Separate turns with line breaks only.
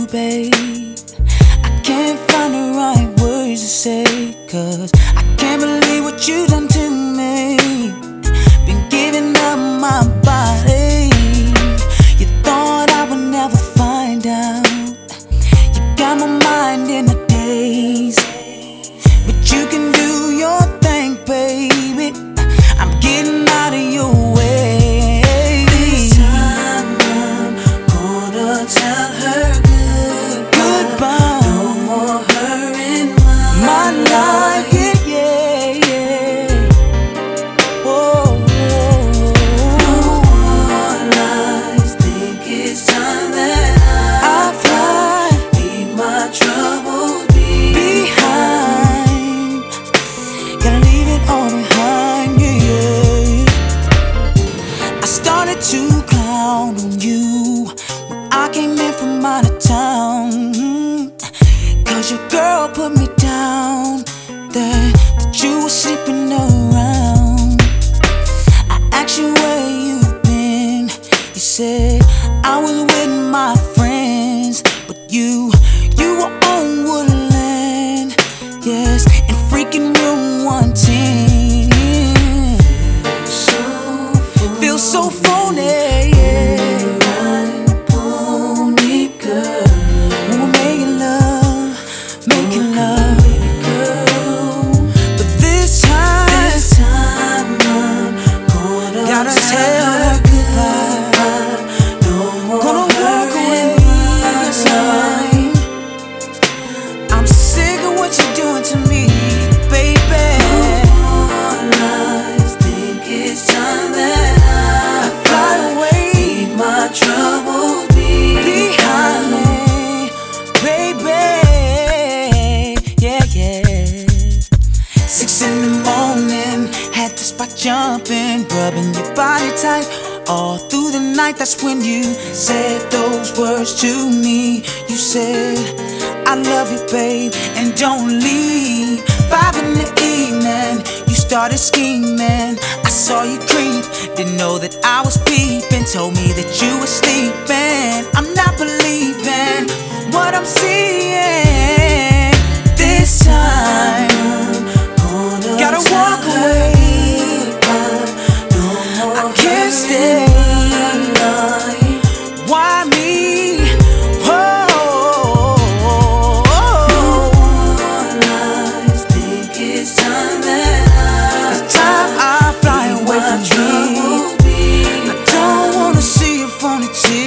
babe. I can't find the right words to say, 'cause I can't believe what you done to me. Been giving up my body. You thought I would never find out. You got my mind in a daze, but you can do your thing, baby. I'm getting out of your way.
This time I'm gonna tell her
goodbye.
No more her in my life.
Yeah, yeah. Whoa,
No more lies. Think it's time that
I fly
leave my troubles
behind. Gotta leave it all behind, yeah. I started to clown on you when I came in from out of town, 'cause your girl put me down, that you were sleeping around. I asked you where you've been. You said I was with my friends, but you were on Woodland, yes, in freaking room 110.
so
Feels so phony,
riding a pony, girl.
when we're making love,
Girl,
but this time
I'm gonna
gotta
tell
tell
her
her goodbye.
no more
Gonna walk
her
away,
in my
yes,
life.
I'm sick of what you're doing to me, baby.
No more lies. Think it's time that I
Fly away
leave my troubles
behind
behind.
me, baby. Yeah, yeah. 6 in the morning, had the spot jumping, rubbing your body tight all through the night. That's when you said those words to me. You said, I love you, babe, and don't leave. 5 in the evening, you started scheming. I saw you creep, didn't know that I was peeping. Told me that you were sleeping. I'm not believing what I'm seeing. This time, gotta walk away. I can't stay. Why me? Whoa. It's time I fly away from you. I don't wanna see your phony tears.